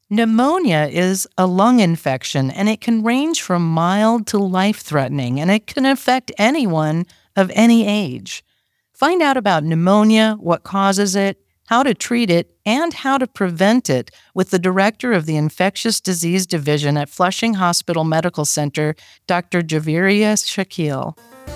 Pneumonia is a lung infection, and it can range from mild to life-threatening, and it can affect anyone of any age. Find out about pneumonia, what causes it, how to treat it, and how to prevent it with the director of the Infectious Disease Division at Flushing Hospital Medical Center, Dr. Javeria Shakil.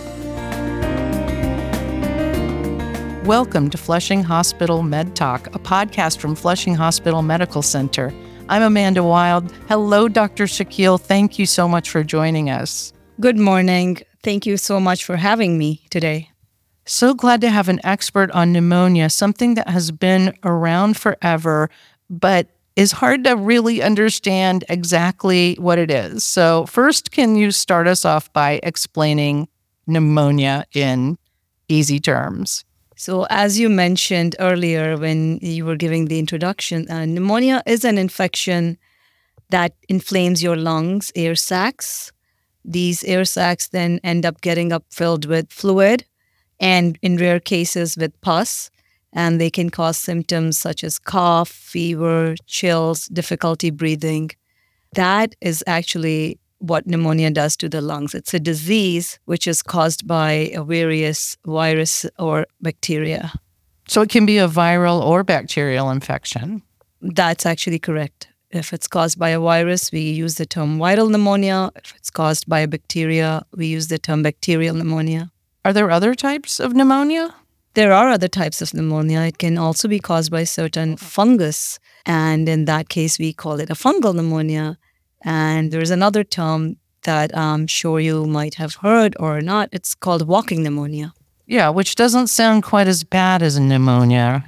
Welcome to Flushing Hospital Med Talk, a podcast from Flushing Hospital Medical Center. I'm Amanda Wild. Hello, Dr. Shakil. Thank you so much for joining us. Good morning. Thank you so much for having me today. So glad to have an expert on pneumonia, something that has been around forever, but is hard to really understand exactly what it is. So first, can you start us off by explaining pneumonia in easy terms? So as you mentioned earlier when you were giving the introduction, pneumonia is an infection that inflames your lungs, air sacs. These air sacs then end up getting filled with fluid and in rare cases with pus. And they can cause symptoms such as cough, fever, chills, difficulty breathing. That is actually what pneumonia does to the lungs. It's a disease which is caused by a various virus or bacteria. So it can be a viral or bacterial infection. That's actually correct. If it's caused by a virus, we use the term viral pneumonia. If it's caused by a bacteria, we use the term bacterial pneumonia. Are there other types of pneumonia? There are other types of pneumonia. It can also be caused by certain fungus. And in that case, we call it a fungal pneumonia. And there's another term that I'm sure you might have heard or not. It's called walking pneumonia. Yeah, which doesn't sound quite as bad as pneumonia.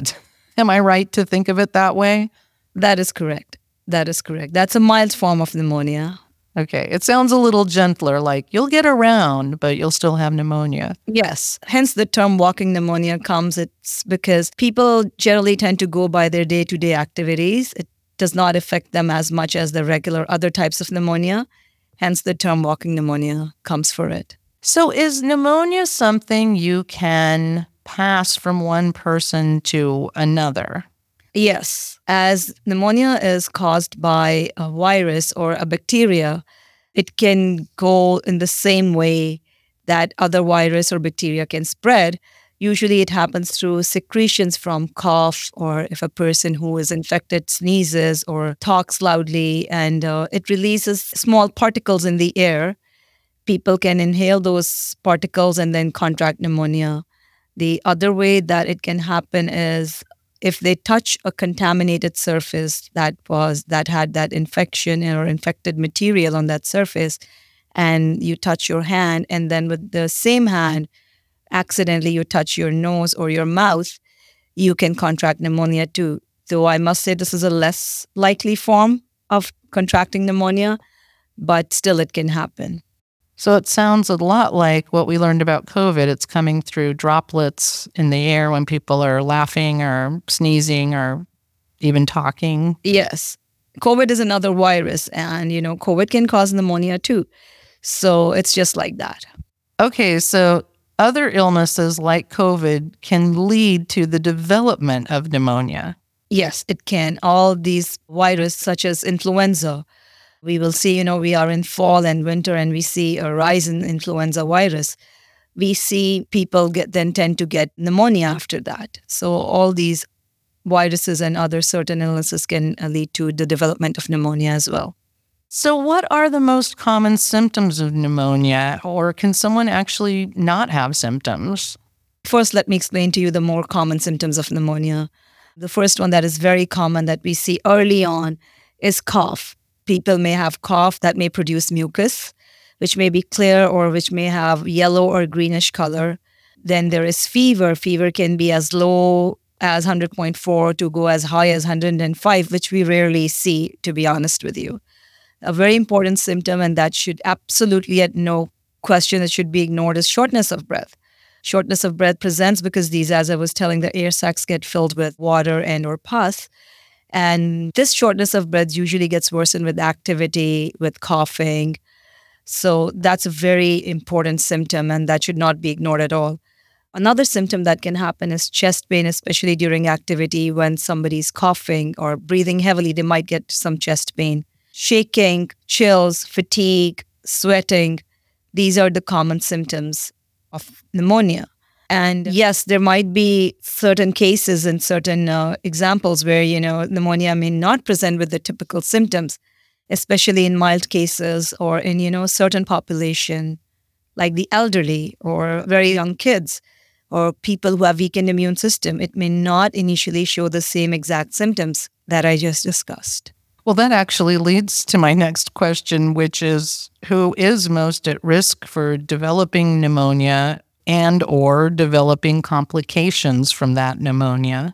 Am I right to think of it that way? That is correct. That's a mild form of pneumonia. Okay, it sounds a little gentler, like you'll get around, but you'll still have pneumonia. Yes, hence the term walking pneumonia comes. It's because people generally tend to go by their day-to-day activities. It does not affect them as much as the regular other types of pneumonia. Hence the term walking pneumonia comes for it. So is pneumonia something you can pass from one person to another? Yes, as pneumonia is caused by a virus or a bacteria, it can go in the same way that other virus or bacteria can spread. Usually it happens through secretions from cough, or if a person who is infected sneezes or talks loudly, and it releases small particles in the air. People can inhale those particles and then contract pneumonia. The other way that it can happen is if they touch a contaminated surface that had that infection or infected material on that surface, and you touch your hand, and then with the same hand, accidentally you touch your nose or your mouth, you can contract pneumonia too. Though I must say this is a less likely form of contracting pneumonia, but still it can happen. So it sounds a lot like what we learned about COVID. It's coming through droplets in the air when people are laughing or sneezing or even talking. Yes. COVID is another virus, and, COVID can cause pneumonia too. So it's just like that. Okay, so other illnesses like COVID can lead to the development of pneumonia. Yes, it can. All these viruses, such as influenza, we will see, we are in fall and winter and we see a rise in influenza virus. We see people tend to get pneumonia after that. So all these viruses and other certain illnesses can lead to the development of pneumonia as well. So what are the most common symptoms of pneumonia, or can someone actually not have symptoms? First, let me explain to you the more common symptoms of pneumonia. The first one that is very common that we see early on is cough. People may have cough that may produce mucus, which may be clear or which may have yellow or greenish color. Then there is fever. Fever can be as low as 100.4 to go as high as 105, which we rarely see, to be honest with you. A very important symptom, and that should absolutely at no question it should be ignored, is shortness of breath. Shortness of breath presents because these, as I was telling, the air sacs get filled with water and or pus. And this shortness of breath usually gets worsened with activity, with coughing. So that's a very important symptom, and that should not be ignored at all. Another symptom that can happen is chest pain, especially during activity. When somebody's coughing or breathing heavily, they might get some chest pain. Shaking, chills, fatigue, sweating. These are the common symptoms of pneumonia. And yes, there might be certain cases and certain examples where, pneumonia may not present with the typical symptoms, especially in mild cases or in, certain population, like the elderly or very young kids or people who have weakened immune system. It may not initially show the same exact symptoms that I just discussed. Well, that actually leads to my next question, which is who is most at risk for developing pneumonia and or developing complications from that pneumonia?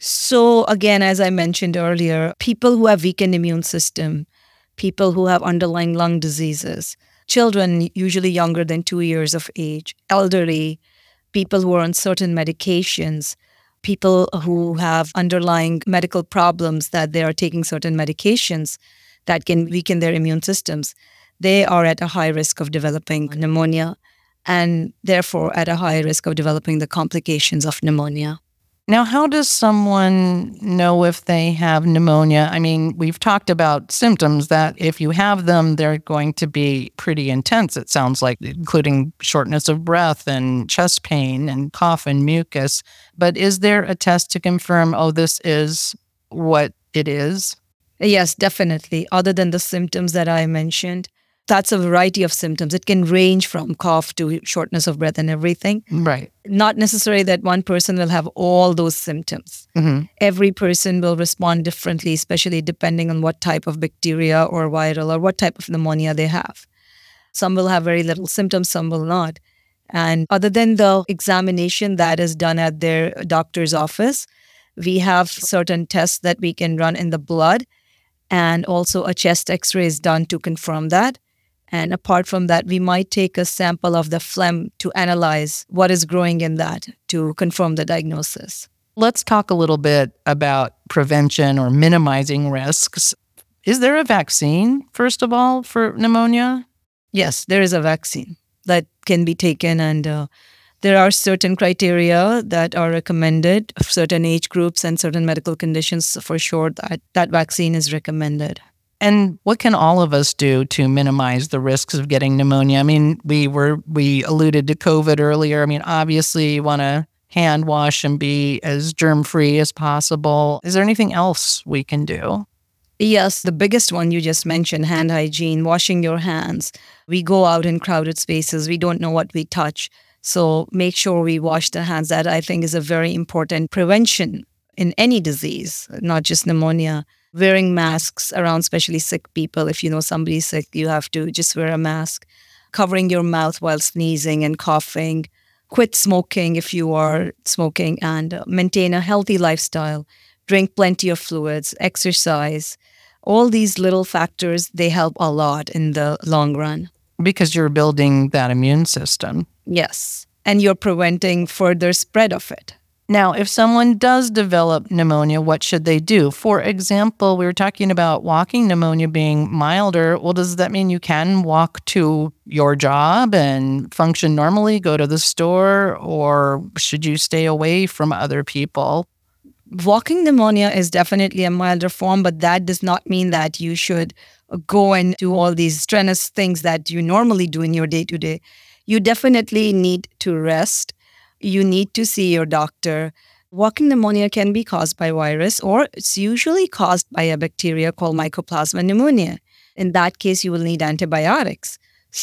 So again, as I mentioned earlier, people who have weakened immune system, people who have underlying lung diseases, children usually younger than 2 years of age, elderly, people who are on certain medications, people who have underlying medical problems that they are taking certain medications that can weaken their immune systems, they are at a high risk of developing pneumonia and therefore at a high risk of developing the complications of pneumonia. Now, how does someone know if they have pneumonia? I mean, we've talked about symptoms that if you have them, they're going to be pretty intense, it sounds like, including shortness of breath and chest pain and cough and mucus. But is there a test to confirm, this is what it is? Yes, definitely. Other than the symptoms that I mentioned, that's a variety of symptoms. It can range from cough to shortness of breath and everything. Right. Not necessarily that one person will have all those symptoms. Mm-hmm. Every person will respond differently, especially depending on what type of bacteria or viral or what type of pneumonia they have. Some will have very little symptoms, some will not. And other than the examination that is done at their doctor's office, we have certain tests that we can run in the blood, and also a chest x-ray is done to confirm that. And apart from that, we might take a sample of the phlegm to analyze what is growing in that to confirm the diagnosis. Let's talk a little bit about prevention or minimizing risks. Is there a vaccine, first of all, for pneumonia? Yes, there is a vaccine that can be taken, and there are certain criteria that are recommended of certain age groups and certain medical conditions. For sure, that vaccine is recommended. And what can all of us do to minimize the risks of getting pneumonia? I mean, we alluded to COVID earlier. I mean, obviously you want to hand wash and be as germ-free as possible. Is there anything else we can do? Yes, the biggest one you just mentioned, hand hygiene, washing your hands. We go out in crowded spaces. We don't know what we touch. So make sure we wash the hands. That, I think, is a very important prevention in any disease, not just pneumonia. Wearing masks around especially sick people. If you know somebody's sick, you have to just wear a mask. Covering your mouth while sneezing and coughing. Quit smoking if you are smoking, and maintain a healthy lifestyle. Drink plenty of fluids, exercise. All these little factors, they help a lot in the long run. Because you're building that immune system. Yes. And you're preventing further spread of it. Now, if someone does develop pneumonia, what should they do? For example, we were talking about walking pneumonia being milder. Well, does that mean you can walk to your job and function normally, go to the store, or should you stay away from other people? Walking pneumonia is definitely a milder form, but that does not mean that you should go and do all these strenuous things that you normally do in your day-to-day. You definitely need to rest. You need to see your doctor. Walking pneumonia can be caused by virus, or it's usually caused by a bacteria called Mycoplasma pneumonia. In that case, you will need antibiotics.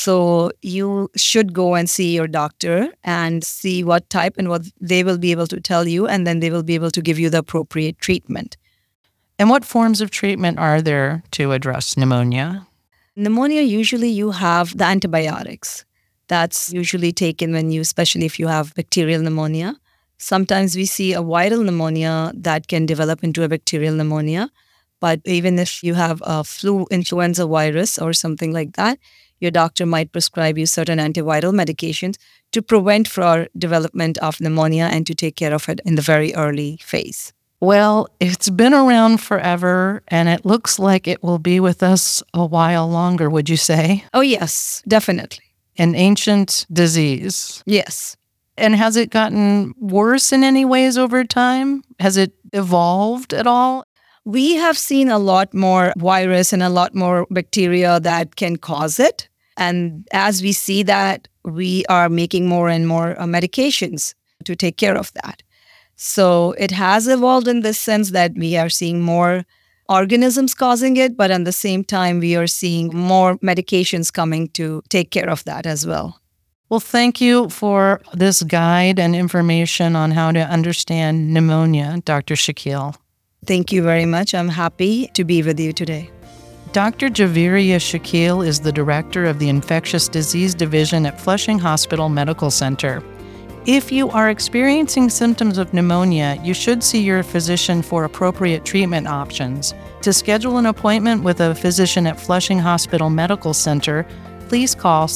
So you should go and see your doctor and see what type and what they will be able to tell you, and then they will be able to give you the appropriate treatment. And what forms of treatment are there to address pneumonia? Pneumonia, usually you have the antibiotics. That's usually taken especially if you have bacterial pneumonia. Sometimes we see a viral pneumonia that can develop into a bacterial pneumonia. But even if you have a flu influenza virus or something like that, your doctor might prescribe you certain antiviral medications to prevent for development of pneumonia and to take care of it in the very early phase. Well, it's been around forever, and it looks like it will be with us a while longer, would you say? Oh, yes, definitely. An ancient disease. Yes. And has it gotten worse in any ways over time? Has it evolved at all? We have seen a lot more virus and a lot more bacteria that can cause it. And as we see that, we are making more and more medications to take care of that. So it has evolved in this sense that we are seeing more organisms causing it, but at the same time, we are seeing more medications coming to take care of that as well. Well, thank you for this guide and information on how to understand pneumonia, Dr. Shakil. Thank you very much. I'm happy to be with you today. Dr. Javeria Shakil is the director of the Infectious Disease Division at Flushing Hospital Medical Center. If you are experiencing symptoms of pneumonia, you should see your physician for appropriate treatment options. To schedule an appointment with a physician at Flushing Hospital Medical Center, please call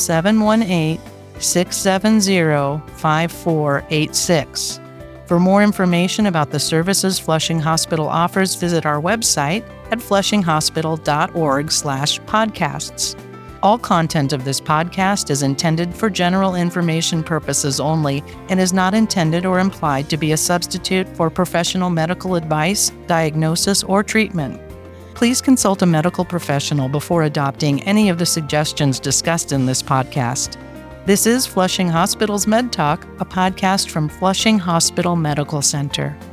718-670-5486. For more information about the services Flushing Hospital offers, visit our website at flushinghospital.org/podcasts. All content of this podcast is intended for general information purposes only and is not intended or implied to be a substitute for professional medical advice, diagnosis, or treatment. Please consult a medical professional before adopting any of the suggestions discussed in this podcast. This is Flushing Hospital's Med Talk, a podcast from Flushing Hospital Medical Center.